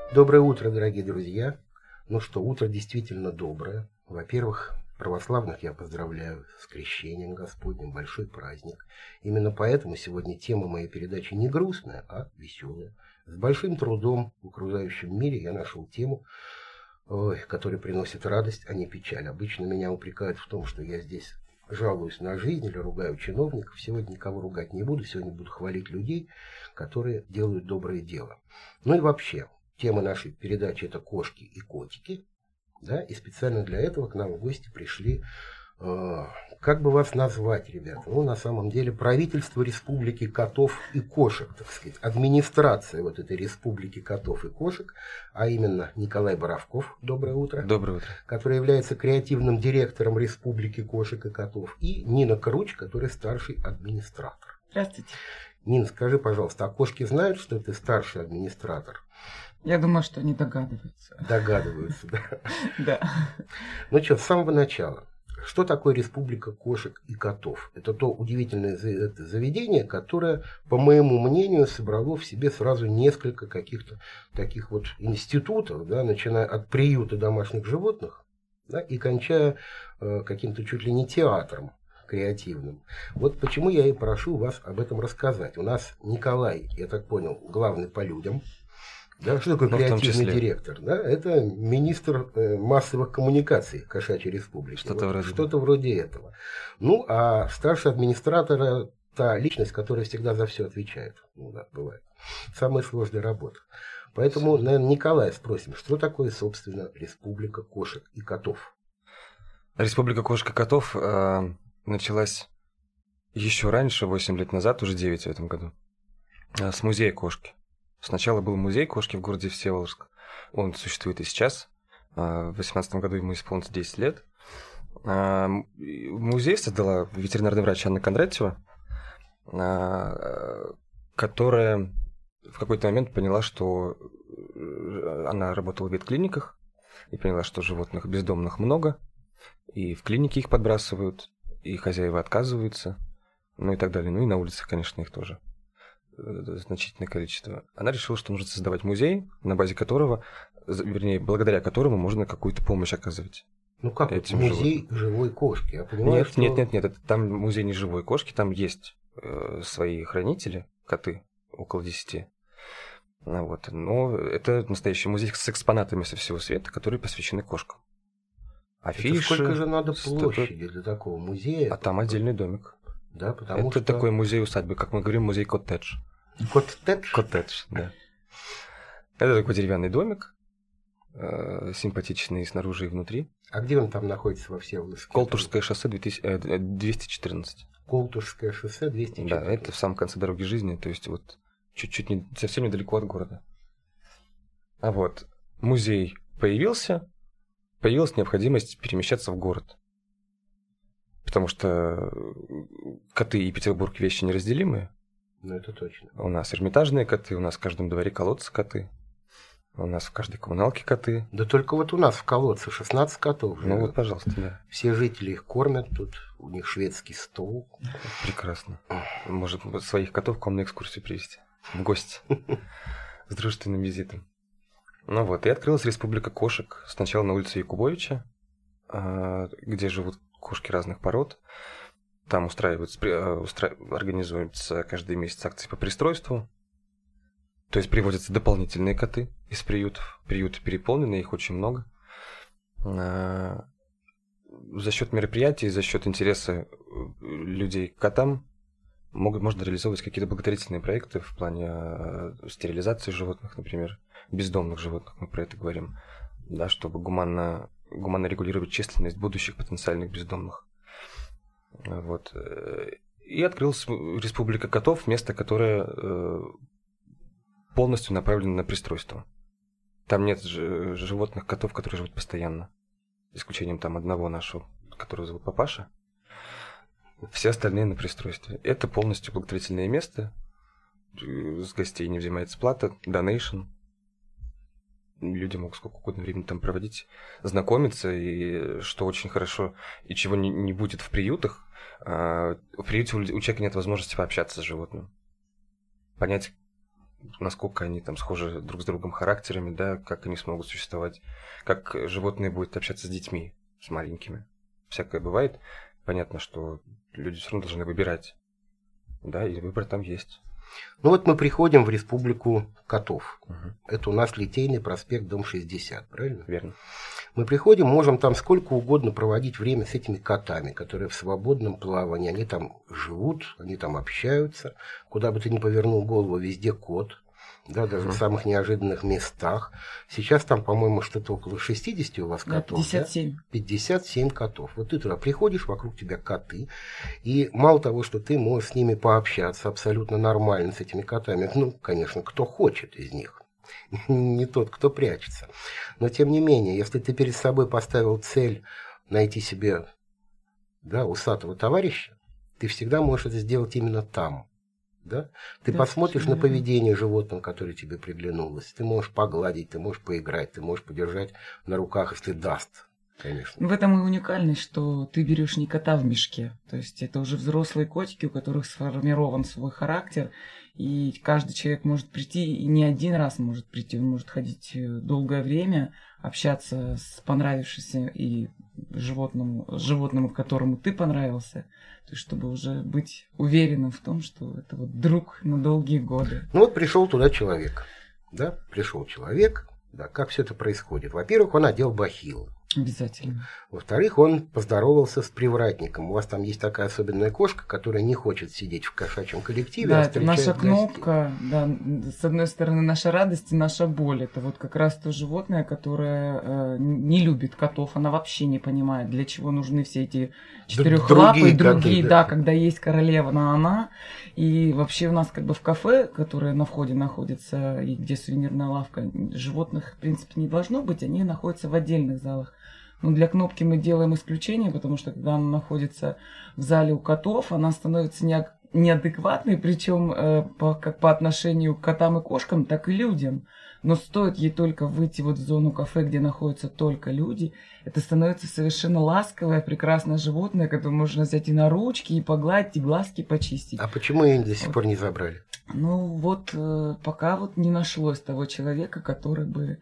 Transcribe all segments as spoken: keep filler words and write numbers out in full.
Доброе утро, дорогие друзья. Ну что, утро действительно доброе. Во-первых, православных я поздравляю с крещением Господним, большой праздник. Именно поэтому сегодня тема моей передачи не грустная, а веселая. С большим трудом в окружающем мире я нашел тему, ой, которая приносит радость, а не печаль. Обычно меня упрекают в том, что я здесь жалуюсь на жизнь или ругаю чиновников. Сегодня никого ругать не буду, сегодня буду хвалить людей, которые делают доброе дело. Ну и вообще, тема нашей передачи – это кошки и котики. Да, и специально для этого к нам в гости пришли, э, как бы вас назвать, ребята? Ну, на самом деле, правительство Республики Котов и Кошек, так сказать, администрация вот этой Республики Котов и Кошек, а именно Николай Боровков, доброе утро. Доброе утро. Который является креативным директором Республики Кошек и Котов, и Нина Круч, который старший администратор. Здравствуйте. Нина, скажи, пожалуйста, а кошки знают, что ты старший администратор? Я думаю, что они догадываются. Догадываются, да. Да. Ну что, с самого начала. Что такое Республика Кошек и Котов? Это то удивительное заведение, которое, по моему мнению, собрало в себе сразу несколько каких-то таких вот институтов, да, начиная от приюта домашних животных, да, и кончая э, каким-то чуть ли не театром креативным. Вот почему я и прошу вас об этом рассказать. У нас Николай, я так понял, главный по людям. Да, что такое креативный директор? Да, это министр э, массовых коммуникаций Кошачьей Республики. Что-то, вот, вроде... что-то вроде этого. Ну, а старший администратор – та личность, которая всегда за все отвечает. Ну да, бывает. Самая сложная работа. Поэтому, наверное, Николая спросим, что такое, собственно, Республика Кошек и Котов? Республика Кошек и Котов э, началась еще раньше, восемь лет назад, уже девять в этом году, э, с музея кошки. Сначала был музей кошки в городе Всеволожск. Он существует и сейчас. В две тысячи восемнадцатом году ему исполнится десять лет. Музей создала ветеринарный врач Анна Кондратьева, которая в какой-то момент поняла, что она работала в ветклиниках и поняла, что животных бездомных много, и в клинике их подбрасывают, и хозяева отказываются, ну и так далее. Ну и на улицах, конечно, их тоже значительное количество. Она решила, что нужно создавать музей, на базе которого, вернее, благодаря которому можно какую-то помощь оказывать. Ну как, этим музей животным. Живой кошки? Я понимаю, нет, что... нет, нет, нет, это, там музей не живой кошки, там есть э, свои хранители, коты, около десяти. Ну, вот. Но это настоящий музей с экспонатами со всего света, которые посвящены кошкам. Афиши, это сколько же надо площади для такого музея? А там отдельный домик. Да, потому это что... такой музей усадьбы, как мы говорим, музей коттедж. Коттедж? Коттедж, да. Это такой деревянный домик, э, симпатичный снаружи и внутри. А где он там находится во Всеволожске? Колтушское шоссе двести четырнадцать. Колтушское шоссе двести четырнадцать. Да, это в самом конце дороги жизни, то есть вот чуть-чуть не, совсем недалеко от города. А вот музей появился, появилась необходимость перемещаться в город. Потому что коты и Петербург вещи неразделимые. Ну, это точно. У нас эрмитажные коты, у нас в каждом дворе колодцы коты. У нас в каждой коммуналке коты. Да только вот у нас в колодце шестнадцать котов. Ну вот, пожалуйста, да. Все жители их кормят тут, у них шведский стол. Прекрасно. Может, своих котов к вам на экскурсию привезти. В гости. С дружественным визитом. Ну вот, и открылась Республика Кошек. Сначала на улице Якубовича, где живут кошки разных пород. Там устраиваются, устра... организуются каждый месяц акции по пристройству. То есть приводятся дополнительные коты из приютов. Приюты переполнены, их очень много. За счет мероприятий, за счет интереса людей к котам могут, можно реализовывать какие-то благотворительные проекты в плане стерилизации животных, например, бездомных животных, мы про это говорим, да, чтобы гуманно гуманно регулировать численность будущих потенциальных бездомных. Вот. И открылась Республика Котов, место, которое полностью направлено на пристройство. Там нет животных котов, которые живут постоянно. За исключением там одного нашего, которого зовут Папаша. Все остальные на пристройстве. Это полностью благотворительное место. С гостей не взимается плата, донейшн. Люди могут сколько угодно времени там проводить, знакомиться, и что очень хорошо, и чего не, не будет в приютах, в приюте у человека нет возможности пообщаться с животным. Понять, насколько они там схожи друг с другом характерами, да, как они смогут существовать, как животные будут общаться с детьми, с маленькими. Всякое бывает. Понятно, что люди все равно должны выбирать, да, и выбор там есть. Ну вот мы приходим в республику котов. Угу. Это у нас Литейный проспект, дом шестьдесят, правильно? Верно. Мы приходим, можем там сколько угодно проводить время с этими котами, которые в свободном плавании. Они там живут, они там общаются. Куда бы ты ни повернул голову, везде кот. Да, даже Угу. в самых неожиданных местах. Сейчас там, по-моему, что-то около шестьдесят у вас Да, котов. пятьдесят семь. Да? пятьдесят семь котов. Вот ты туда приходишь, вокруг тебя коты. И мало того, что ты можешь с ними пообщаться абсолютно нормально, с этими котами. Ну, конечно, кто хочет из них. Не тот, кто прячется. Но, тем не менее, если ты перед собой поставил цель найти себе, да, усатого товарища, ты всегда можешь это сделать именно там. Да? Ты Да, посмотришь на верно. поведение животного, которое тебе приглянулось. Ты можешь погладить, ты можешь поиграть, ты можешь подержать на руках, если даст, конечно. В этом и уникальность, что ты берешь не кота в мешке. То есть это уже взрослые котики, у которых сформирован свой характер. И каждый человек может прийти, и не один раз может прийти. Он может ходить долгое время, общаться с понравившимся и животному, животному, которому ты понравился. То есть чтобы уже быть уверенным в том, что это вот друг на долгие годы. Ну вот пришел туда человек. Да? Пришел человек. Да, как все это происходит? Во-первых, он одел бахилы. Обязательно. Во-вторых, он поздоровался с привратником. У вас там есть такая особенная кошка, которая не хочет сидеть в кошачьем коллективе. Да, а это встречает наша гостей. кнопка, да, с одной стороны наша радость и наша боль. Это вот как раз то животное, которое э, не любит котов, она вообще не понимает, для чего нужны все эти четырехлапые другие и другие, коты, да. да. Когда есть королева на она. И вообще у нас как бы в кафе, которое на входе находится, и где сувенирная лавка, животных в принципе не должно быть, они находятся в отдельных залах. Но для кнопки мы делаем исключение, потому что когда она находится в зале у котов, она становится неак- неадекватной, причем э, по, как по отношению к котам и кошкам, так и людям. Но стоит ей только выйти вот в зону кафе, где находятся только люди, это становится совершенно ласковое, прекрасное животное, которое можно взять и на ручки, и погладить, и глазки почистить. А почему ее до сих Вот. пор не забрали? Ну вот э, пока вот не нашлось того человека, который бы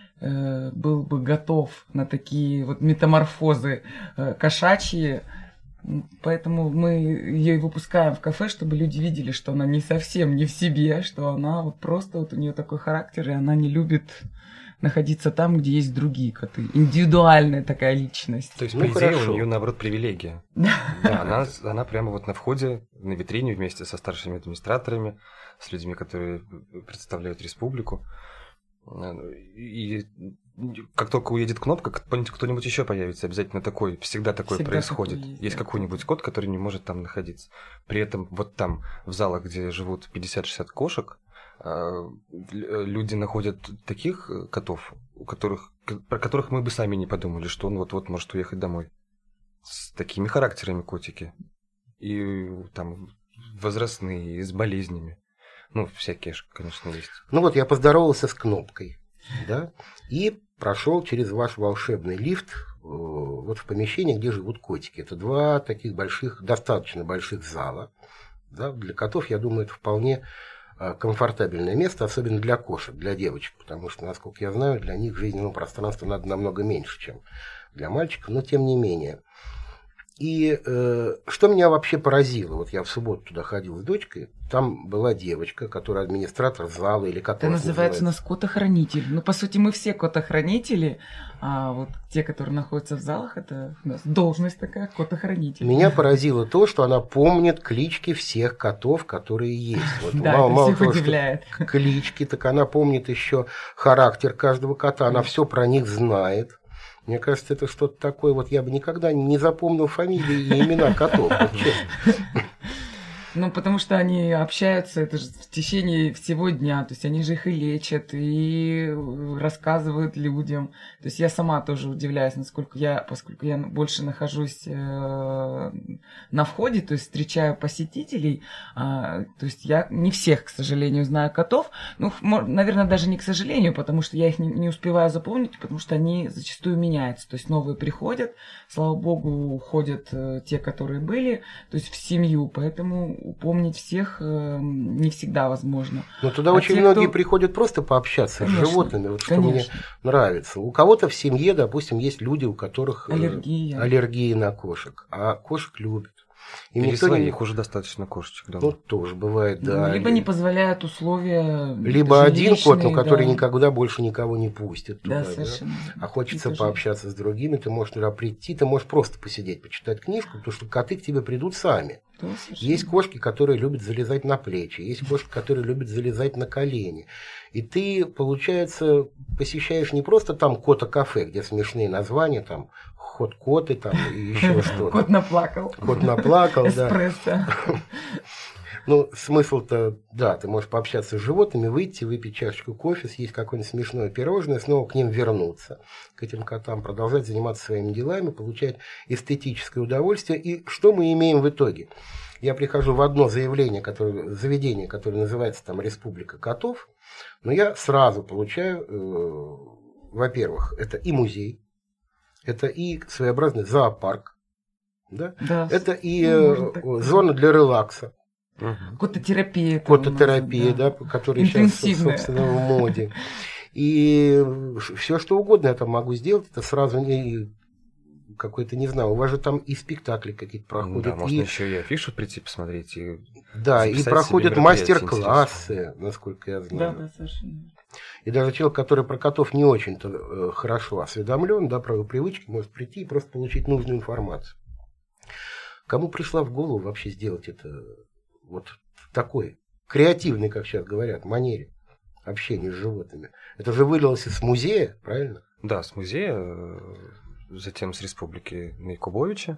э, был бы готов на такие вот метаморфозы э, кошачьи. Поэтому мы ее и выпускаем в кафе, чтобы люди видели, что она не совсем не в себе, что она вот просто вот у нее такой характер, и она не любит находиться там, где есть другие коты. Индивидуальная такая личность. То есть, Ну, по идее, хорошо. у нее, наоборот, привилегия. Да, она, она прямо вот на входе, на витрине вместе со старшими администраторами, с людьми, которые представляют республику. И как только уедет кнопка, кто-нибудь еще появится, обязательно такой, всегда такое Всегда происходит. такое есть, Есть да. какой-нибудь кот, который не может там находиться. При этом вот там, в залах, где живут пятьдесят-шестьдесят кошек, а, л- люди находят таких котов, у которых, к- про которых мы бы сами не подумали, что он вот-вот может уехать домой. С такими характерами котики. И там возрастные, и с болезнями. Ну, всякие, ж, конечно, есть. Ну вот я поздоровался с кнопкой, да, и прошел через ваш волшебный лифт э, вот в помещение, где живут котики. Это два таких больших, достаточно больших зала. Да. Для котов, я думаю, это вполне э, комфортабельное место, особенно для кошек, для девочек, потому что, насколько я знаю, для них жизненного пространства надо намного меньше, чем для мальчиков, но тем не менее. И э, что меня вообще поразило, вот я в субботу туда ходил с дочкой, там была девочка, которая администратор зала, или как Это у вас называется у нас котохранитель. Ну, по сути, мы все котохранители, а вот те, которые находятся в залах, это у нас должность такая, котохранитель. Меня поразило то, что она помнит клички всех котов, которые есть. Вот Да, мало- это мало всех того, что удивляет. клички, так она помнит еще характер каждого кота, она все про них знает. Мне кажется, это что-то такое, вот я бы никогда не запомнил фамилии и имена котов, вот честно. Ну, потому что они общаются, это же в течение всего дня. То есть они же их и лечат, и рассказывают людям. То есть я сама тоже удивляюсь, насколько я, поскольку я больше нахожусь э, на входе, то есть встречаю посетителей. А, то есть я не всех, к сожалению, знаю котов. Ну, мо- наверное, даже не к сожалению, потому что я их не, не успеваю запомнить, потому что они зачастую меняются. То есть новые приходят, слава богу, уходят э, те, которые были, то есть в семью. Поэтому упомнить всех э, не всегда возможно. Но туда а очень те, многие кто... приходят просто пообщаться конечно, с животными, вот что конечно. мне нравится. У кого-то в семье, допустим, есть люди, у которых аллергия, э, аллергия на кошек, а кошек любят. И Или никто своих не... уже достаточно кошечек дома. Ну, тоже бывает, да. ну, либо не позволяют условия. Либо один кот, но который да. никогда больше никого не пустит туда. Да, совершенно. Да? А хочется Это пообщаться же... с другими, ты можешь туда прийти, ты можешь просто посидеть, почитать книжку, потому что коты к тебе придут сами. Да, есть кошки, которые любят залезать на плечи, есть кошки, которые любят залезать на колени. И ты, получается, посещаешь не просто там кота-кафе, где смешные названия, там хот-коты там и еще что-то. Кот наплакал. Кот наплакал, да. Эспрессо. Ну, смысл-то, да, ты можешь пообщаться с животными, выйти, выпить чашечку кофе, съесть какое-нибудь смешное пирожное, снова к ним вернуться, к этим котам, продолжать заниматься своими делами, получать эстетическое удовольствие. И что мы имеем в итоге? Я прихожу в одно заявление, которое, заведение, которое называется там «Республика котов», но я сразу получаю, э, во-первых, это и музей, это и своеобразный зоопарк, да? Да, это и э, зона для релакса. Угу. Кототерапия. Кототерапия, да, да, которая сейчас, собственно, в моде. И все, что угодно я там могу сделать, это сразу не какой-то, не знаю, у вас же там и спектакли какие-то проходят. Да, можно и... еще и афишу прийти посмотреть. И да, и проходят мастер-классы, насколько я знаю. Да, да, совершенно. И даже человек, который про котов не очень-то э, хорошо осведомлен, да, про его привычки, может прийти и просто получить нужную информацию. Кому пришла в голову вообще сделать это вот в такой креативной, как сейчас говорят, манере общения с животными? Это же вылилось из музея, правильно? Да, с музея, затем с республики на Якубовича.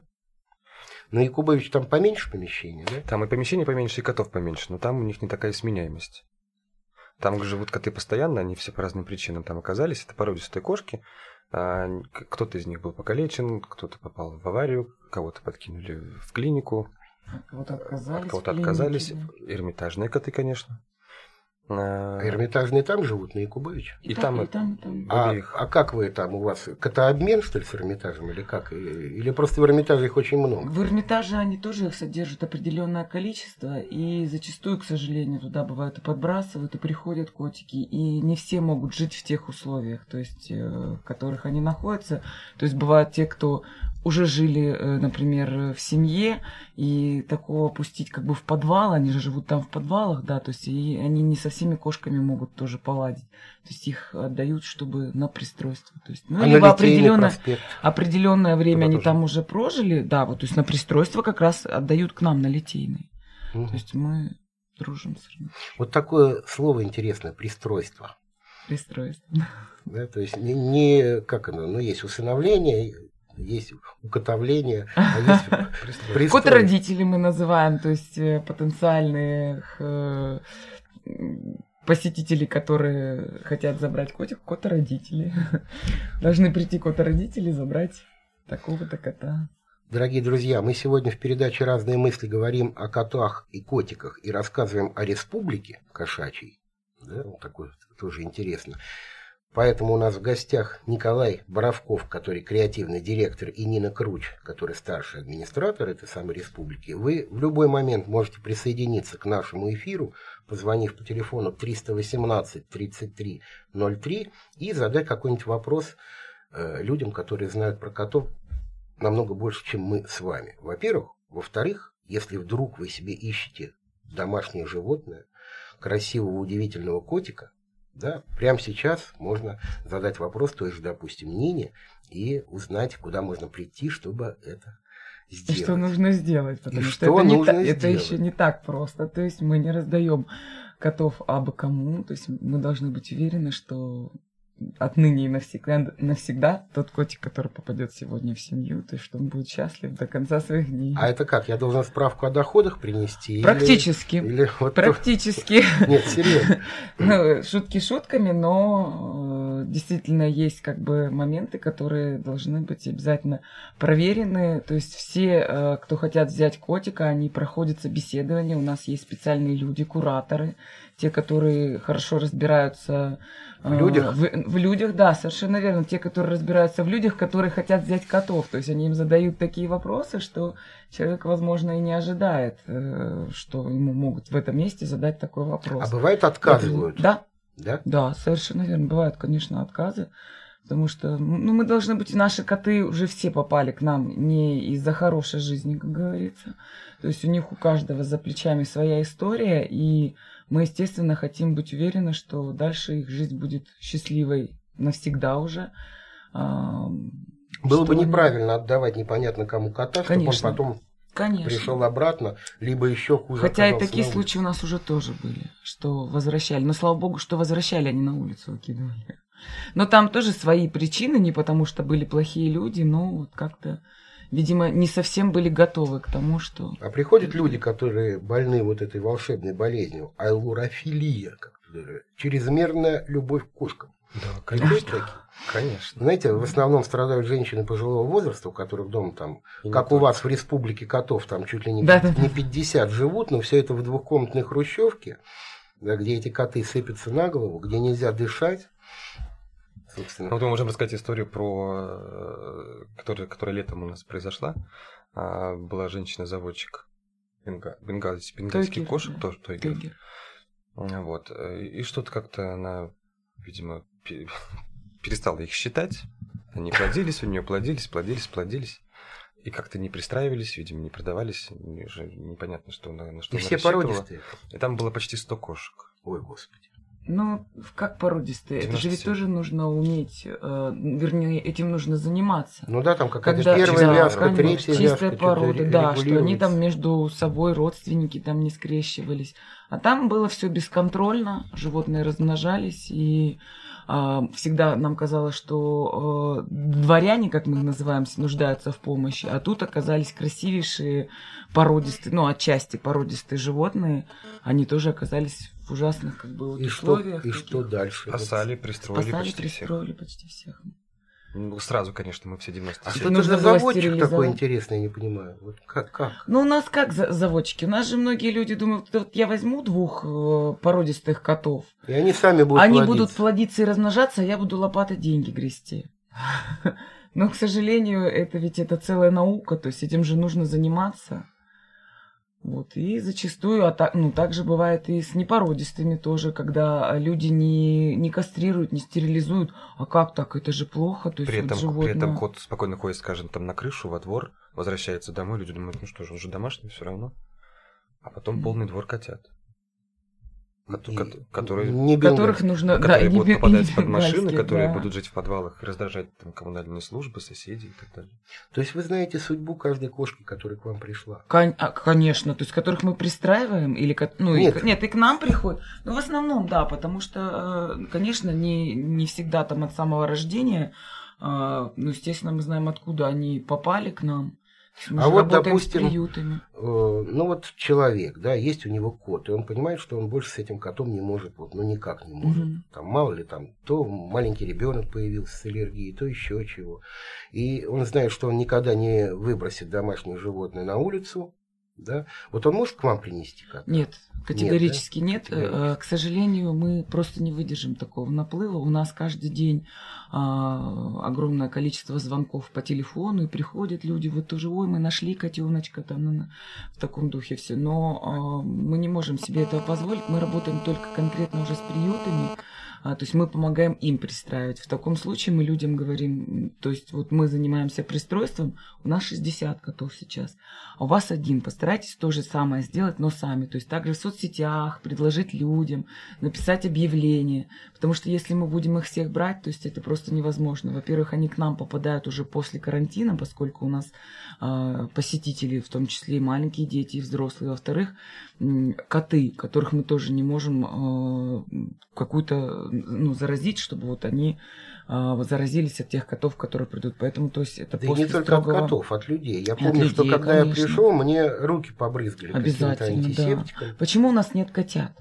На Якубовича там поменьше помещений, да? Там и помещений поменьше, и котов поменьше, но там у них не такая сменяемость. Там живут коты постоянно, они все по разным причинам там оказались. Это породистые кошки. Кто-то из них был покалечен, кто-то попал в аварию, кого-то подкинули в клинику. Кого-то отказались. Кого-то отказались. Эрмитажные коты, конечно. А Эрмитажные там живут, на Якубовиче? И, и там, там, и там, и там. А, а как вы там, у вас котообмен, что ли, с Эрмитажем, или как? Или просто в Эрмитаже их очень много? В Эрмитаже они тоже их содержат определенное количество, и зачастую, к сожалению, туда бывают и подбрасывают, и приходят котики, и не все могут жить в тех условиях, то есть, в которых они находятся. То есть бывают те, кто уже жили, например, в семье, и такого пустить как бы в подвал, они же живут там в подвалах, да, то есть и они не со всеми кошками могут тоже поладить. То есть их отдают, чтобы на пристройство. То есть, ну, а либо определенное, определенное время они тоже там уже прожили, да, вот, то есть на пристройство как раз отдают к нам на Литейный. Угу. То есть мы дружим с ним. Вот такое слово интересное, пристройство. Пристройство. Да, то есть не, не как оно, ну, есть усыновление, есть укотовление, а есть пристройство. Кот-родители мы называем, то есть потенциальных посетителей, которые хотят забрать котик, кот-родители. Должны прийти кот-родители забрать такого-то кота. Дорогие друзья, мы сегодня в передаче «Разные мысли» говорим о котах и котиках и рассказываем о республике кошачьей. Да, вот такое тоже интересно. Поэтому у нас в гостях Николай Боровков, который креативный директор, и Нина Круч, который старший администратор этой самой республики. Вы в любой момент можете присоединиться к нашему эфиру, позвонив по телефону триста восемнадцать тридцать три ноль три и задать какой-нибудь вопрос э, людям, которые знают про котов намного больше, чем мы с вами. Во-первых. Во-вторых, если вдруг вы себе ищете домашнее животное, красивого, удивительного котика, да, прямо сейчас можно задать вопрос той же, допустим, Нине и узнать, куда можно прийти, чтобы это сделать. И что нужно сделать, потому и что, что это, нужно не та, это сделать. еще не так просто. То есть мы не раздаем котов абы кому. То есть мы должны быть уверены, что отныне и навсегда, навсегда тот котик, который попадет сегодня в семью, то есть что он будет счастлив до конца своих дней. А это как? Я должен справку о доходах принести? Практически. Или, или вот Практически. Нет, серьезно. Ну, шутки шутками, но действительно есть как бы моменты, которые должны быть обязательно проверены. То есть все, кто хотят взять котика, они проходят собеседование. У нас есть специальные люди, кураторы, те, которые хорошо разбираются в людях. В, в людях, да, совершенно верно. Те, которые разбираются в людях, которые хотят взять котов. То есть они им задают такие вопросы, что человек, возможно, и не ожидает, что ему могут в этом месте задать такой вопрос. А бывает отказывают? Да. Да? Да, совершенно верно. Бывают, конечно, отказы. Потому что ну, мы должны быть, наши коты уже все попали к нам не из-за хорошей жизни, как говорится. То есть у них у каждого за плечами своя история, и мы, естественно, хотим быть уверены, что дальше их жизнь будет счастливой навсегда уже. Было бы неправильно они... отдавать непонятно кому кота, конечно. чтобы он потом Конечно. пришел обратно, либо еще хуже. Хотя и такие случаи у нас уже тоже были, что возвращали. Но слава богу, что возвращали, они на улицу выкидывали. Но там тоже свои причины, не потому что были плохие люди, но вот как-то, видимо, не совсем были готовы к тому, что... А приходят люди, которые больны вот этой волшебной болезнью, айлурофилия, чрезмерная любовь к кошкам. Да, конечно. Конечно. Знаете, в основном страдают женщины пожилого возраста, у которых дома там, и как у вас в республике котов, там чуть ли не, да, не да. пятьдесят живут, но все это в двухкомнатной хрущевке, да, где эти коты сыпятся на голову, где нельзя дышать. Собственно. Ну, вот мы можем рассказать историю, про, которая, которая летом у нас произошла. Была женщина-заводчик бенга, бенгальских, бенгальских кошек, тоже Тойгер. Вот. И что-то как-то она, видимо, перестала их считать. Они плодились, у нее плодились, плодились, плодились. И как-то не пристраивались, видимо, не продавались. Уже непонятно, что на, на что и она все породистые. И там было почти сто кошек. Ой, господи. Ну, как породистые? Это же ведь тоже нужно уметь, э, вернее, этим нужно заниматься. Ну да, там какая-то Когда, первая да, вязка, конечно, третья чистая вязка. порода, да, что они там между собой, родственники там не скрещивались. А там было все бесконтрольно, животные размножались, и э, всегда нам казалось, что э, дворяне, как мы их называем, нуждаются в помощи, а тут оказались красивейшие породистые, ну, отчасти породистые животные, они тоже оказались в ужасных как бы и условиях. Что, и что дальше? Спасали, пристроили Спасали, почти пристроили всех. почти всех. Ну, сразу, конечно, мы все девяносто семь. А что это за заводчик такой интересный, я не понимаю. Вот как, как? Ну, у нас как за заводчики? У нас же многие люди думают, вот я возьму двух э, породистых котов. И они сами будут Они плодиться. будут плодиться и размножаться, а я буду лопатой деньги грести. Но, к сожалению, это ведь это целая наука, то есть этим же нужно заниматься. Вот, и зачастую, а так, ну, так же бывает и с непородистыми тоже, когда люди не, не кастрируют, не стерилизуют. А как так? Это же плохо. То есть при, вот этом, животное... при этом кот спокойно ходит, скажем, там на крышу, во двор, возвращается домой, люди думают, ну что же, он же домашний все равно. А потом mm. полный двор котят. И, которые, не которых нужно, которые да, будут не, попадать не под машины, которые да. будут жить в подвалах и раздражать там, коммунальные службы, соседей и так далее. То есть вы знаете судьбу каждой кошки, которая к вам пришла? Кон- а, конечно, то есть которых мы пристраиваем или ну нет. И, нет, и к нам приходят. Ну в основном да, потому что, конечно, не не всегда там от самого рождения, ну естественно мы знаем откуда они попали к нам. Мы а вот, допустим, э, ну вот человек, да, есть у него кот, и он понимает, что он больше с этим котом не может, вот, ну никак не может. Mm-hmm. Там мало ли там, то маленький ребенок появился с аллергией, то еще чего. И он знает, что он никогда не выбросит домашнее животное на улицу, да. Вот он может к вам принести кота? Нет, категорически нет. нет. нет. Категорически. К сожалению, мы просто не выдержим такого наплыва. У нас каждый день а, огромное количество звонков по телефону, и приходят люди, вот тоже, ой, мы нашли котеночка, там, ну, в таком духе все. Но а, мы не можем себе этого позволить. Мы работаем только конкретно уже с приютами. А, то есть мы помогаем им пристраивать. В таком случае мы людям говорим, то есть вот мы занимаемся пристройством, у нас шестьдесят котов сейчас, а у вас один. Постарайтесь то же самое сделать, но сами. То есть также в соцсетях предложить людям, написать объявление. Потому что если мы будем их всех брать, то есть это просто невозможно. Во-первых, они к нам попадают уже после карантина, поскольку у нас э, посетители, в том числе и маленькие дети, и взрослые. Во-вторых, э, коты, которых мы тоже не можем э, какую-то ну, заразить, чтобы вот они э, заразились от тех котов, которые придут. Поэтому, то есть, это да после и не только строгого... от котов, от людей. Я от помню, людей, что когда конечно. я пришел, мне руки побрызгали обязательно, антисептиком. Да. Почему у нас нет котят?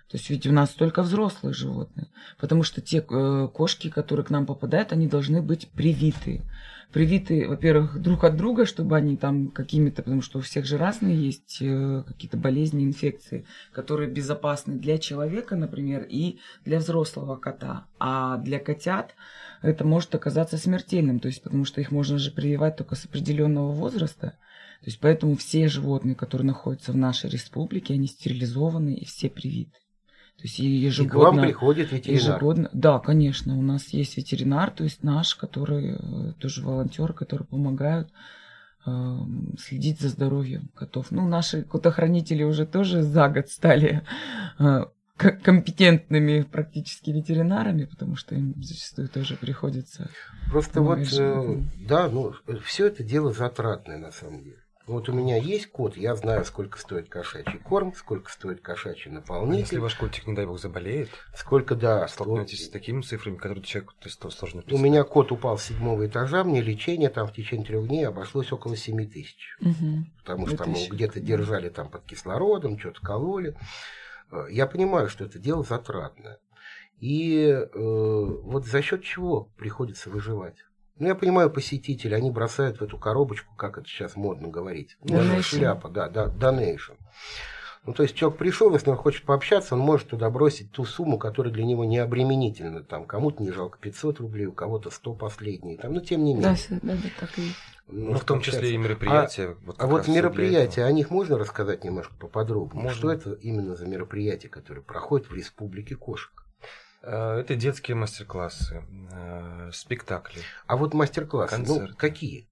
То есть ведь у нас только взрослые животные. Потому что те э, кошки, которые к нам попадают, они должны быть привиты. Привиты, во-первых, друг от друга, чтобы они там какими-то, потому что у всех же разные есть э, какие-то болезни, инфекции, которые безопасны для человека, например, и для взрослого кота. А для котят это может оказаться смертельным, то есть потому что их можно же прививать только с определенного возраста. То есть поэтому все животные, которые находятся в нашей республике, они стерилизованы и все привиты. То есть ежегодно, и к вам приходит ветеринар? Ежегодно, да, конечно, у нас есть ветеринар, то есть наш, который тоже волонтеры, которые помогают э, следить за здоровьем котов. Ну, наши котохранители уже тоже за год стали э, компетентными практически ветеринарами, потому что им зачастую тоже приходится... Просто вот, э, да, ну, все это дело затратное на самом деле. Вот у меня есть кот, я знаю, сколько стоит кошачий корм, сколько стоит кошачий наполнитель. Если ваш котик, не дай бог, заболеет, сколько, да, столкнетесь вот, с такими цифрами, которые человеку сложно представить. У меня кот упал с седьмого этажа, мне лечение там в течение трех дней обошлось около семи тысяч. Угу. Потому что там его где-то держали там под кислородом, что-то кололи. Я понимаю, что это дело затратное. И э, вот за счет чего приходится выживать? Ну, я понимаю, посетители, они бросают в эту коробочку, как это сейчас модно говорить. Ну, шляпа, да, да, donation. Ну, то есть человек пришел, если он хочет пообщаться, он может туда бросить ту сумму, которая для него не обременительна. Там кому-то не жалко пятьсот рублей, у кого-то сто последние. Там, но тем не менее. Да, да, да, так и есть. Ну, ну, в том числе и мероприятия. А вот, а вот мероприятия, о них можно рассказать немножко поподробнее? Можно. Что это именно за мероприятия, которые проходят в Республике кошек? Это детские мастер-классы, спектакли. А вот мастер-классы, ну, какие?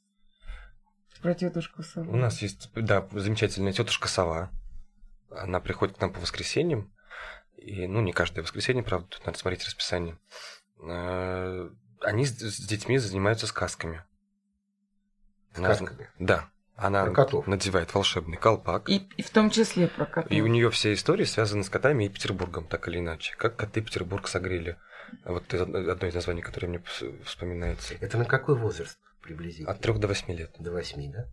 Про тетушку Сову. У нас есть, да, замечательная тетушка Сова. Она приходит к нам по воскресеньям. И, ну, не каждое воскресенье, правда, тут надо смотреть расписание. Они с, с детьми занимаются сказками. Сказками? Она, да. Она надевает волшебный колпак. И, и в том числе про котов. И у нее все истории связаны с котами и Петербургом, так или иначе. Как коты Петербург согрели. Вот одно из названий, которое мне вспоминается. Это на какой возраст приблизительно? От трех до восьми лет. До восьми, да?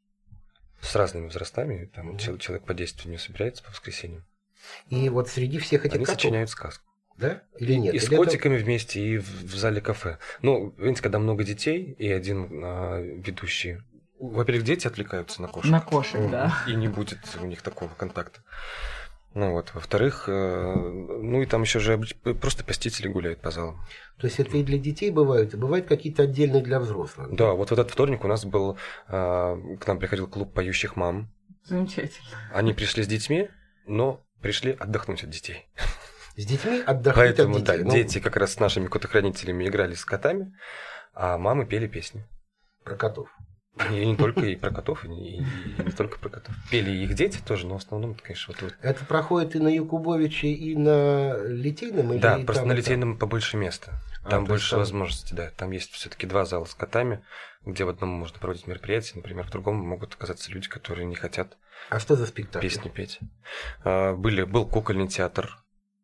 С разными возрастами. Там mm-hmm. человек по десять у нее собирается по воскресеньям. И вот среди всех этих Они котов... сочиняют сказку. Да? Или нет? И Или с это... котиками вместе, и в, в зале кафе. Ну, видите, когда много детей, и один а, ведущий... Во-первых, дети отвлекаются на кошек. На кошек, mm-hmm. да. И не будет у них такого контакта. Ну вот, во-вторых, э, ну и там еще же просто посетители гуляют по залам. То есть это и для детей бывают, и бывают какие-то отдельные для взрослых? Да, вот в этот вторник у нас был, э, к нам приходил клуб поющих мам. Замечательно. Они пришли с детьми, но пришли отдохнуть от детей. С детьми отдохнуть Поэтому, от детей? да, ну... дети как раз с нашими котохранителями играли с котами, а мамы пели песни. Про котов? И не только и про котов, и не, и не только про котов. Пели их дети тоже, но в основном, это, конечно, вот... Это проходит и на Якубовиче, и на Литейном? Или да, и просто там, на Литейном побольше места. Там а, больше там... возможностей, да. Там есть все-таки два зала с котами, где в одном можно проводить мероприятия, например, в другом могут оказаться люди, которые не хотят а что за спектакль? Песни петь. Были, был кукольный театр,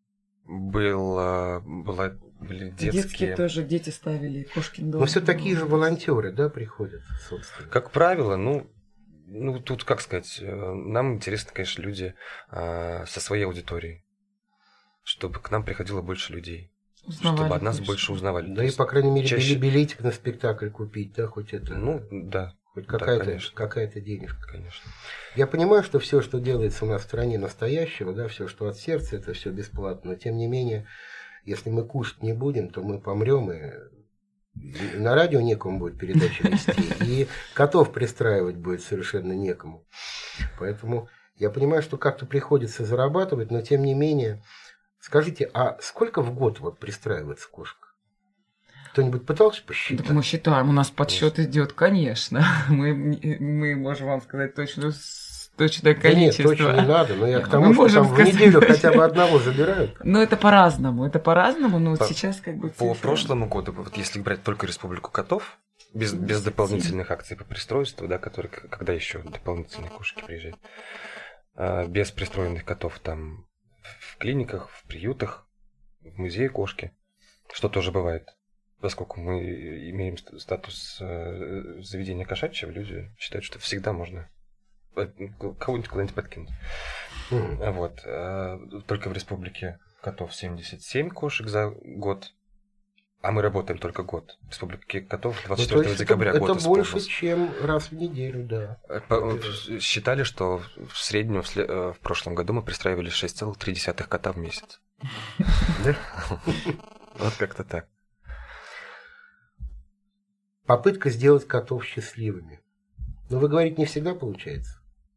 был, была... Были детские. Детские тоже, дети ставили Кошкин дом. Но все такие же волонтеры, да, приходят, собственно? Как правило, ну, ну тут, как сказать, нам интересны, конечно, люди а, со своей аудиторией, чтобы к нам приходило больше людей, узнавали чтобы от нас больше, больше узнавали. Да и, по крайней мере, чаще... билетик на спектакль купить, да, хоть это... Ну, да. Хоть какая-то, да, какая-то денежка. Конечно. Я понимаю, что все, что делается у нас в стране настоящего, да, все, что от сердца, это все бесплатно, но тем не менее... Если мы кушать не будем, то мы помрем, и, и на радио некому будет передачи вести, и котов пристраивать будет совершенно некому. Поэтому я понимаю, что как-то приходится зарабатывать, но тем не менее, скажите, а сколько в год вот пристраивается кошек? Кто-нибудь пытался посчитать? Так мы считаем, у нас подсчет идет, конечно. Мы, мы можем вам сказать точно. Точное количество. Да нет, точно не надо, но я к тому, что там в неделю хотя бы одного забирают. Ну, это по-разному, это по-разному, но по, сейчас как бы... По прошлому году, вот если брать только Республику котов, без, без дополнительных акций по пристройству, да, которые, когда еще дополнительные кошки приезжают, без пристроенных котов там в клиниках, в приютах, в музее кошки, что тоже бывает. Поскольку мы имеем статус заведения кошачьего, люди считают, что всегда можно кого-нибудь куда-нибудь подкинуть. Mm. Вот. Только в республике котов семьдесят семь кошек за год. А мы работаем только год. В республике котов двадцать четвёртого декабря это, год это больше, исполнился. чем раз в неделю, да. По, считали, что в среднем в, в прошлом году мы пристраивали шесть целых три десятых кота в месяц. Вот как-то так. Попытка сделать котов счастливыми. Но вы говорите, не всегда получается.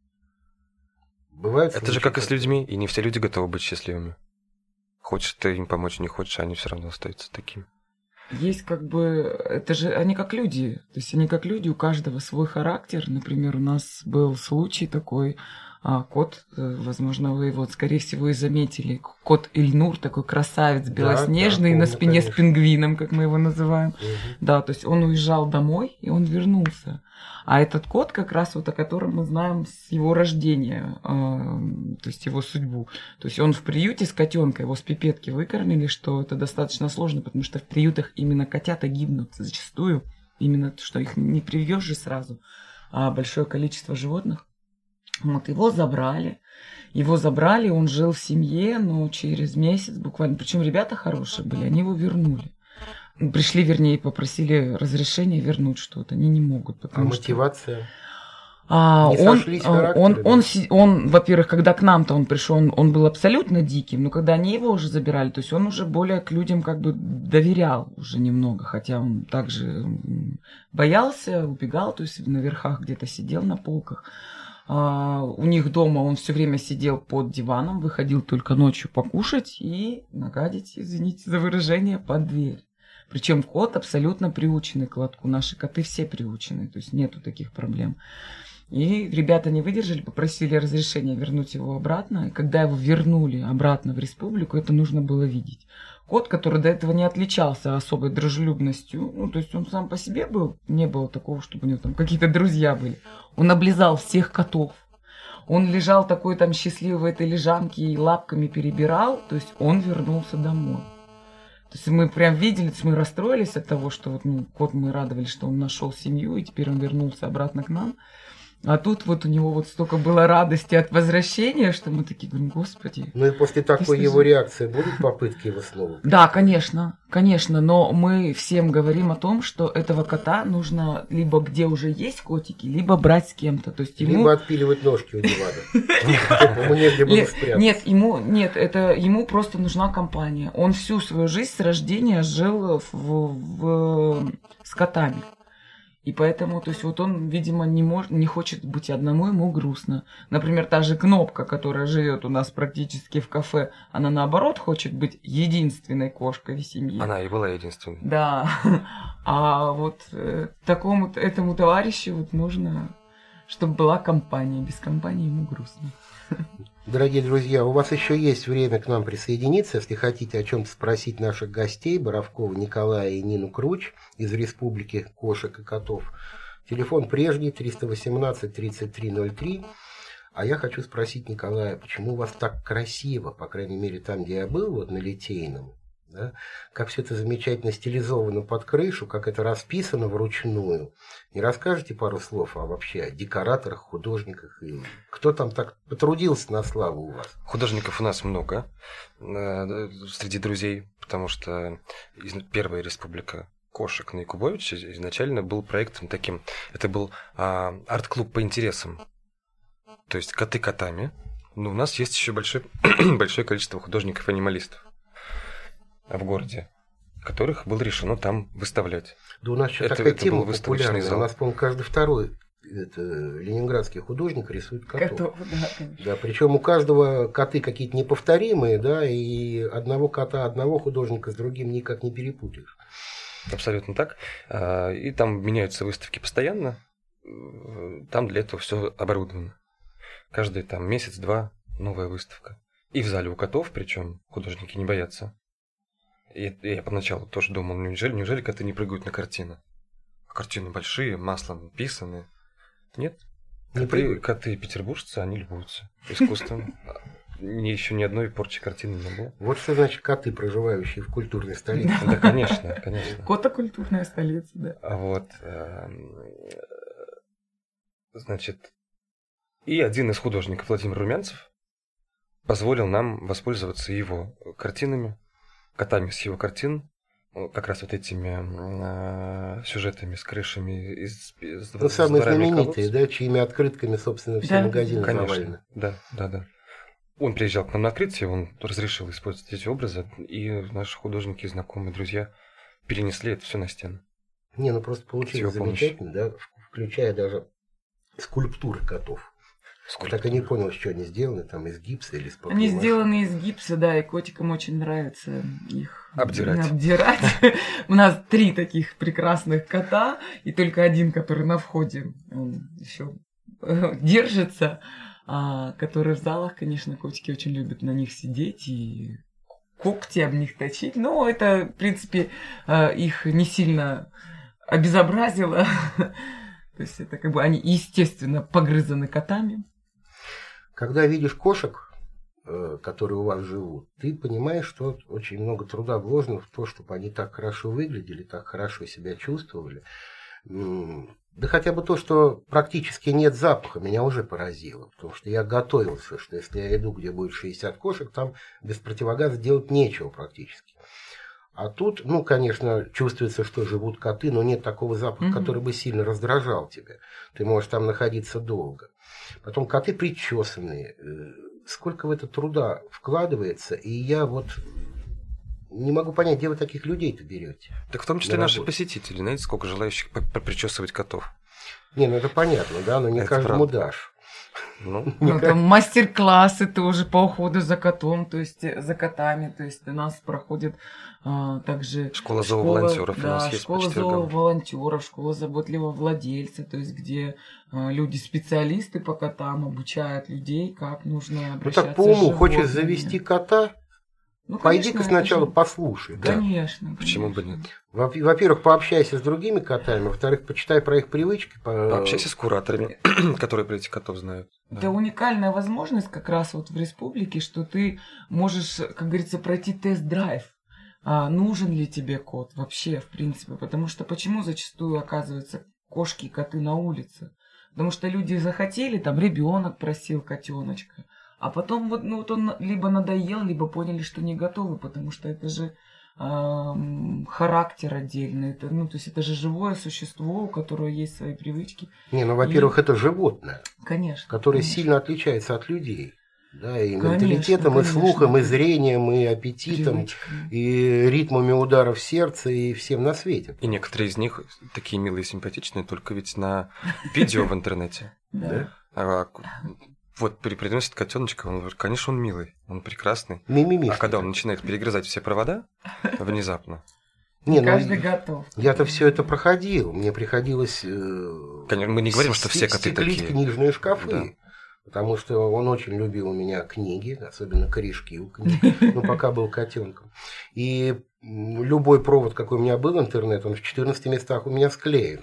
Бывает. Это же как и с людьми, и не все люди готовы быть счастливыми. Хочешь ты им помочь, не хочешь, они все равно остаются такими. Есть как бы, это же, они как люди, то есть они как люди, у каждого свой характер. Например, у нас был случай такой, а, кот, возможно, вы его, скорее всего, и заметили, кот Ильнур, такой красавец белоснежный, да, да, помню, на спине конечно. С пингвином, как мы его называем. Угу. Да, то есть он уезжал домой, и он вернулся. А этот кот, как раз вот о котором мы знаем с его рождения, э, то есть его судьбу. То есть он в приюте с котенком, его с пипетки выкормили, что это достаточно сложно, потому что в приютах именно котята гибнут зачастую. Именно что их не привьешь же сразу, а большое количество животных. Вот его забрали. Его забрали, он жил в семье, но через месяц буквально, причем ребята хорошие были, они его вернули. Пришли, вернее, попросили разрешения вернуть что-то. Они не могут. А мотивация? Что... А, не он, сошлись он, характеры, он, да? он, он, во-первых, когда к нам-то он пришел, он, он был абсолютно диким, но когда они его уже забирали, то есть он уже более к людям как бы доверял уже немного, хотя он также боялся, убегал, то есть на верхах где-то сидел на полках. А, у них дома он все время сидел под диваном, выходил только ночью покушать и нагадить, извините за выражение, под дверь. Причем кот абсолютно приученный к лотку. Наши коты все приучены, то есть нету таких проблем. И ребята не выдержали, попросили разрешения вернуть его обратно. И когда его вернули обратно в республику, это нужно было видеть. Кот, который до этого не отличался особой дружелюбностью, ну, то есть он сам по себе был, не было такого, чтобы у него там какие-то друзья были. Он облизал всех котов. Он лежал такой там счастливый в этой лежанке и лапками перебирал, то есть он вернулся домой. То есть мы прям видели, то есть мы расстроились от того, что вот, ну, кот, мы радовались, что он нашел семью, и теперь он вернулся обратно к нам. А тут вот у него вот столько было радости от возвращения, что мы такие говорим, господи. Ну и после такой его же... реакции будут попытки его снова? Да, конечно, конечно, но мы всем говорим о том, что этого кота нужно либо где уже есть котики, либо брать с кем-то. То есть ему... Либо отпиливать ножки у дивана. Ему негде было спрятаться. Нет, ему, нет, это ему просто нужна компания. Он всю свою жизнь с рождения жил в, в, с котами. И поэтому, то есть вот он, видимо, не, может, не хочет быть одному, ему грустно. Например, та же Кнопка, которая живет у нас практически в кафе, она наоборот хочет быть единственной кошкой в семье. Она и была единственной. Да. А вот э, такому этому товарищу вот нужно, чтобы была компания. Без компании ему грустно. Дорогие друзья, у вас еще есть время к нам присоединиться, если хотите о чем-то спросить наших гостей, Боровкова Николая и Нину Круч из Республики кошек и котов. Телефон прежний, триста восемнадцать тридцать три ноль три. А я хочу спросить Николая, почему у вас так красиво, по крайней мере там, где я был, вот на Литейном, да, как все это замечательно стилизовано под крышу, как это расписано вручную. Не расскажете пару слов а вообще о декораторах, художниках? И кто там так потрудился на славу у вас? Художников у нас много среди друзей, потому что первая республика кошек на Якубовича изначально был проектом таким. Это был а, арт-клуб по интересам. То есть коты котами. Но у нас есть еще большое, большое количество художников-анималистов в городе, которых было решено там выставлять. Да у нас еще это, такая это тема популярная. У нас, по-моему, каждый второй это, ленинградский художник рисует котов. Котов, да, конечно. Да, причем у каждого коты какие-то неповторимые, да, и одного кота, одного художника с другим никак не перепутаешь. Абсолютно так. И там меняются выставки постоянно. Там для этого все оборудовано. Каждый там месяц-два новая выставка. И в зале у котов, причем художники не боятся. И я поначалу тоже думал, неужели, неужели коты не прыгают на картины? Картины большие, маслом написаны. Нет. Коты, коты петербуржцы, они любуются искусством. Еще ни одной порчи картины не было. Вот что значит коты, проживающие в культурной столице. Да, конечно, конечно. Кота-культурная столица, да. Вот. Значит, и один из художников, Владимир Румянцев, позволил нам воспользоваться его картинами, котами с его картин, как раз вот этими э, сюжетами с крышами из, из Ну, самые знаменитые, колодцев. да, чьими открытками, собственно, все Да, магазины Конечно, завалены. да, да, да. Он приезжал к нам на открытие, он разрешил использовать эти образы, и наши художники, знакомые, друзья перенесли это все на стену. Не, ну просто С получилось его замечательно, да, включая даже скульптуры котов. Я так и не понял, что они сделаны, там из гипса или из Они папье-маше. сделаны из гипса, да, и котикам очень нравится их Обдирать. обдирать. У нас три таких прекрасных кота, и только один, который на входе, он еще держится, а который в залах, конечно, котики очень любят на них сидеть и когти об них точить. Но это, в принципе, их не сильно обезобразило. То есть это как бы они, естественно, погрызаны котами. Когда видишь кошек, э, которые у вас живут, ты понимаешь, что очень много труда вложено в то, чтобы они так хорошо выглядели, так хорошо себя чувствовали. М, Да хотя бы то, что практически нет запаха, меня уже поразило. Потому что я готовился, что если я иду, где будет шестьдесят кошек, там без противогаза делать нечего практически. А тут, ну, конечно, чувствуется, что живут коты, но нет такого запаха, Мгм. который бы сильно раздражал тебя. Ты можешь там находиться долго. Потом коты причесанные. Э, Сколько в это труда вкладывается, и я вот не могу понять, где вы таких людей-то берете. Так в том числе На наши работу. посетители, знаете, сколько желающих по- попричесывать котов. Не, ну это понятно, да, но не Это каждому правда. дашь. Ну, Ну, там мастер-классы тоже по уходу за котом, то есть э, за котами. То есть у нас проходит а, также школа зооволонтеров у да, нас есть по школа четвергам. зооволонтеров, школа заботливого владельца, то есть где а, люди-специалисты по котам обучают людей, как нужно Ну обращаться так по уму, с хочешь животными. завести кота, Ну, пойди-ка конечно, сначала это же- послушай. Да? Конечно, Почему бы конечно. нет? Во- Во-первых, пообщайся с другими котами, во-вторых, почитай про их привычки. по- Пообщайся с кураторами, которые про этих котов знают. Да. Это уникальная возможность как раз вот в республике, что ты можешь, как говорится, пройти тест-драйв. А нужен ли тебе кот вообще, в принципе? Потому что почему зачастую оказываются кошки и коты на улице? Потому что люди захотели, там ребенок просил котеночка, а потом вот, ну, вот он либо надоел, либо поняли, что не готовы, потому что это же ам, характер отдельный, это, ну, то есть это же живое существо, у которого есть свои привычки. Не, ну, во-первых, это животное, Конечно. которое конечно. сильно отличается от людей. Да, и Конечно, менталитетом, и конечно. слухом, и зрением, и аппетитом, Привычками. и ритмами ударов сердца, и всем на свете. И некоторые из них такие милые и симпатичные, только ведь на видео в интернете. Да. А, вот при- приносит котеночка, он говорит, конечно, он милый, он прекрасный. Мимимишки. А когда он начинает перегрызать все провода внезапно, Не, ну, Каждый готов. я-то все это проходил. Мне приходилось э, конечно, мы не говорим, что все коты стеклить такие. книжные шкафы. Да. Потому что он очень любил у меня книги, особенно корешки у книг, ну, пока был котенком. И м, любой провод, какой у меня был, интернет, он в четырнадцати местах у меня склеен.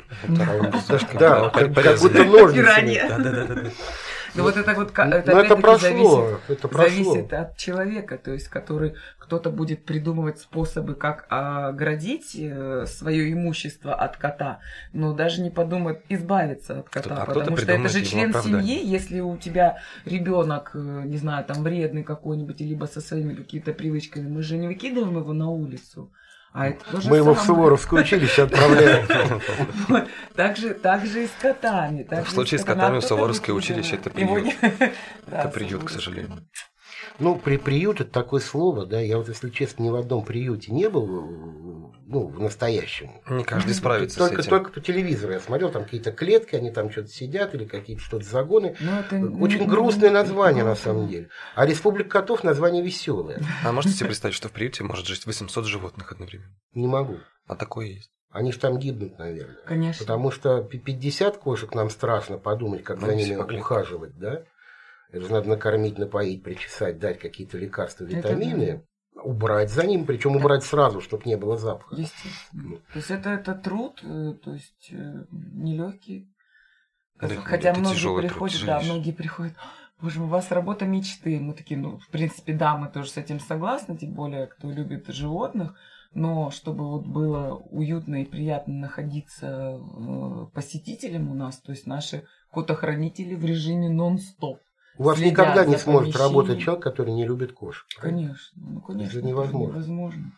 Да, как как будто ножницами. Пиранья. Да-да-да. Ну вот это вот ка- Ну, это это опять-таки прошло, зависит, это прошло. зависит от человека, то есть который кто-то будет придумывать способы, как оградить э, свое имущество от кота, но даже не подумает избавиться от кота, А кто-то потому что это придумает же ему член оправдание. семьи, если у тебя ребенок, э, не знаю, там вредный какой-нибудь, либо со своими какими-то привычками, мы же не выкидываем его на улицу. А это то же Мы его в самое. Суворовское училище отправляем. Вот. Так же, так же и с котами. так В же и случае с котами. котами А кто-то Суворовское выкидывает. училище это Его приют. не- Это Да, приют, к Суворовское. сожалению. Ну, при, приют это такое слово, да. Я вот, если честно, ни в одном приюте не был, ну, в настоящем. Не каждый справится только, с этим. только по телевизору я смотрел, там какие-то клетки, они там что-то сидят, или какие-то что-то загоны. Ну, это Очень не- грустное не- название, на грустно. самом деле. А Республика котов название веселое. А можете себе представить, что в приюте может жить восемьсот животных одновременно? Не могу. А такое есть. Они же там гибнут, наверное. Конечно. Потому что пи- пятьдесят кошек нам страшно подумать, как Ну, за все ними могли. ухаживать, да? Это же надо накормить, напоить, причесать, дать какие-то лекарства, Это витамины, убрать за ним, причем убрать сразу, чтобы не было запаха. Естественно. То есть это, это труд, э, то есть э, нелегкий. Да, Хотя это многие тяжелый труд, приходят, да, тяжелейший. многие приходят, боже мой, у вас работа мечты. Мы такие, ну, в принципе, да, мы тоже с этим согласны, тем более, кто любит животных. Но чтобы вот было уютно и приятно находиться э, посетителям у нас, то есть наши котохранители в режиме нон-стоп. У вас следят никогда не за сможет помещением. работать человек, который не любит кошек. Конечно, ну конечно. Это невозможно. невозможно.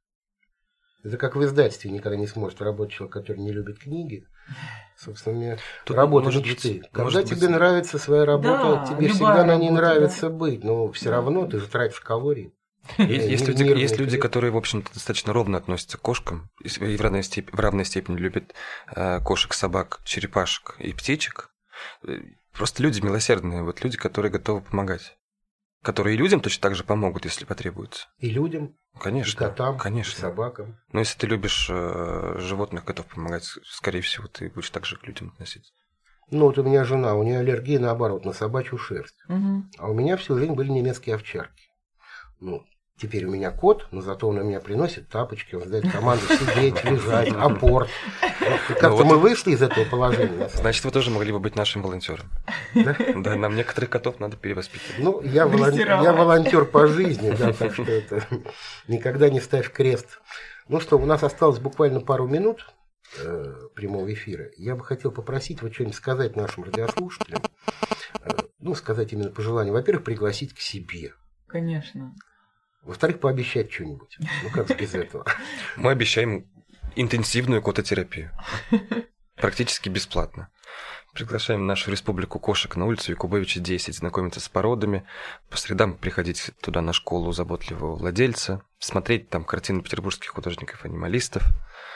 Это как в издательстве никогда не сможет работать человек, который не любит книги. Собственно, мне Тут работа может мечты. быть- Когда может тебе быть- нравится своя работа, Да, тебе любая всегда на ней работа, нравится да. быть, но все Да. равно ты же тратишь калории. Есть, Э, есть не- люди, нервные есть люди, клетки. которые, в общем-то, достаточно ровно относятся к кошкам и с- и в равной степени, в равной степени любят э, кошек, собак, черепашек и птичек. Э, Просто люди милосердные, вот люди, которые готовы помогать. Которые и людям точно так же помогут, если потребуется. И людям, Конечно. и котам, конечно. и собакам. Но если ты любишь э, животных, готов помогать, скорее всего, ты будешь так же к людям относиться. Ну, вот у меня жена, у нее аллергия, наоборот, на собачью шерсть. Мгм. А у меня всю жизнь были немецкие овчарки. Ну, теперь у меня кот, но зато он у меня приносит тапочки, он дает команду сидеть, лежать, апорт. Вот Как-то вот- мы вышли из этого положения. на самом деле. Значит, вы тоже могли бы быть нашим волонтером. Да? Да, нам некоторых котов надо перевоспитывать. Ну, я, волон- Дрессировать. я волонтер по жизни, да, так что это никогда не ставь крест. Ну что, у нас осталось буквально пару минут э, прямого эфира. Я бы хотел попросить вот что-нибудь сказать нашим радиослушателям. Э, ну, сказать именно пожелание. Во-первых, пригласить к себе. Конечно. Во-вторых, пообещать что-нибудь. Ну, как же без этого? Мы обещаем интенсивную кототерапию. Практически бесплатно. Приглашаем в нашу республику кошек на улицу Якубовича, десять, знакомиться с породами, по средам приходить туда на школу заботливого владельца, смотреть там картины петербургских художников-анималистов,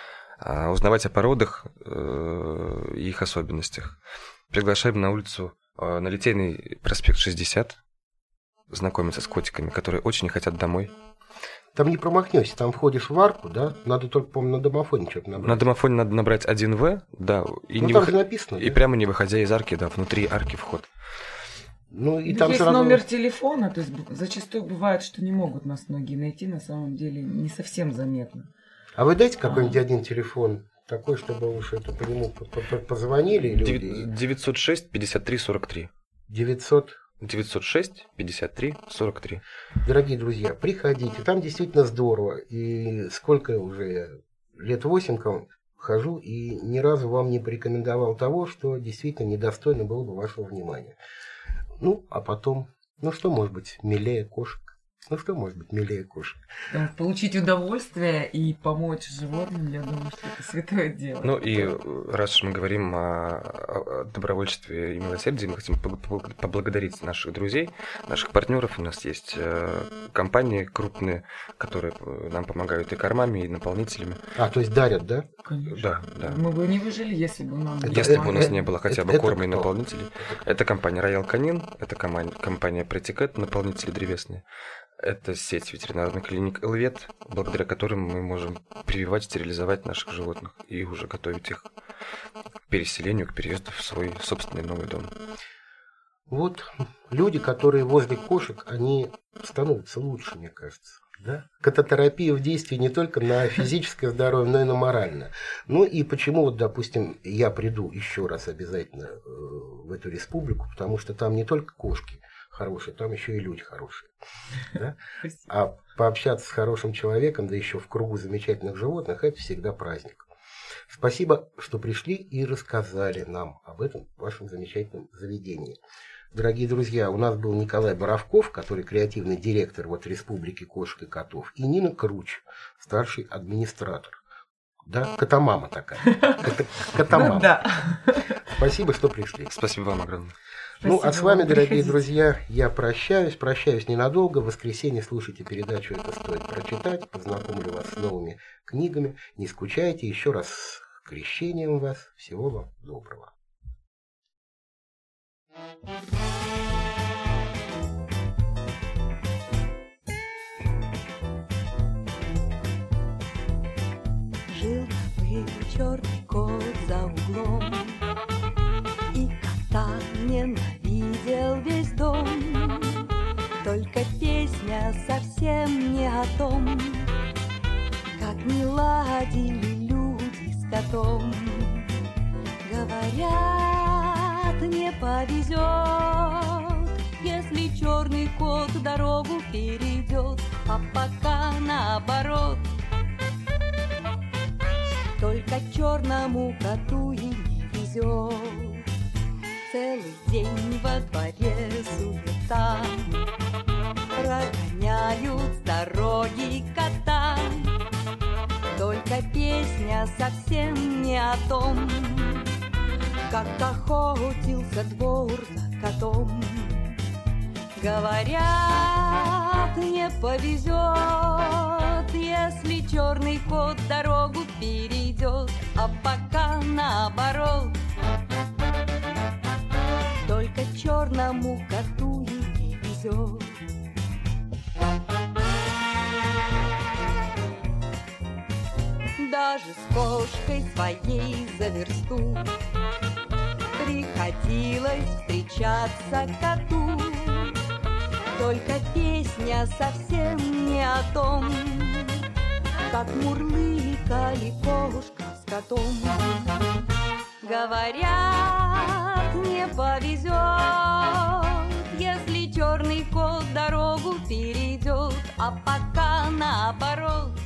а, узнавать о породах э, и их особенностях. Приглашаем на улицу, э, на Литейный проспект шестьдесят, знакомиться с котиками, которые очень хотят домой. Там не промахнешься, там входишь в арку, да? Надо только, по-моему, на домофоне что-то набрать. На домофоне надо набрать один вэ, да, и, Ну, не там выход- же написано. и да? прямо не выходя из арки, да, внутри арки вход. Ну, и Ну, там есть сразу- номер телефона, то есть б- зачастую бывает, что не могут нас многие найти, на самом деле не совсем заметно. А вы дайте какой-нибудь один телефон, такой, чтобы уж это по нему по- по- позвонили люди. Девя- девятьсот шесть пятьдесят три сорок три. девятьсот. девятьсот шесть пятьдесят три сорок три. Дорогие друзья, приходите, там действительно здорово. И сколько уже я, лет восемь хожу, и ни разу вам не порекомендовал того, что действительно недостойно было бы вашего внимания. Ну, а потом, ну что может быть милее кошек? Ну что может быть милее кошек? Там получить удовольствие и помочь животным, я думаю, что это святое дело. Ну и э, раз уж мы говорим о, о- о добровольчестве и милосердии, мы хотим пог- пог- поблагодарить наших друзей, наших партнеров. У нас есть э, компании крупные, которые э, нам помогают и кормами, и наполнителями. А, то есть дарят, да? Конечно. Да, да. Мы бы не выжили, если бы нам не Если бы у помогали. нас не было хотя бы это корма и кто? наполнителей. Это компания Royal Canin, это коман- компания Pretticat, наполнители древесные. Это сеть ветеринарных клиник Элвет, благодаря которым мы можем прививать, стерилизовать наших животных и уже готовить их к переселению, к переезду в свой собственный новый дом. Вот люди, которые возле кошек, они становятся лучше, мне кажется. Да? Кототерапия в действии не только на физическое здоровье, но и на моральное. Ну и почему, вот, допустим, я приду еще раз обязательно э, в эту республику, потому что там не только кошки хорошие, там еще и люди хорошие. Да? Спасибо. А пообщаться с хорошим человеком, да еще в кругу замечательных животных, это всегда праздник. Спасибо, что пришли и рассказали нам об этом вашем замечательном заведении. Дорогие друзья, у нас был Николай Боровков, который креативный директор вот Республики кошек и котов, и Нина Круч, старший администратор. Да, котомама такая. Кота- Котомама. Ну да. Спасибо, что пришли. Спасибо вам огромное. Ну, а Спасибо с вами, вам. дорогие Приходите. друзья, я прощаюсь. Прощаюсь ненадолго. В воскресенье слушайте передачу «Это стоит прочитать». Познакомлю вас с новыми книгами. Не скучайте. Еще раз с крещением вас. Всего вам доброго. Жил был черный кот за углом, и кота ненавидел весь дом. Только песня совсем не о том, как не ладили люди с котом. Говорят, не повезет, если черный кот дорогу перейдет, а пока наоборот. Только черному коту и не везет. Целый день во дворе суета, прогоняют с дороги кота. Только песня совсем не о том, как охотился двор за котом. Говорят, не повезет, если черный кот дорогу перейдет, а пока наоборот. Только черному коту не везет. Даже с кошкой своей за версту приходилось встречаться коту. Только песня совсем не о том, как мурлыкали кошка с котом. Говорят, не повезет, если черный кот дорогу перейдет, а пока наоборот.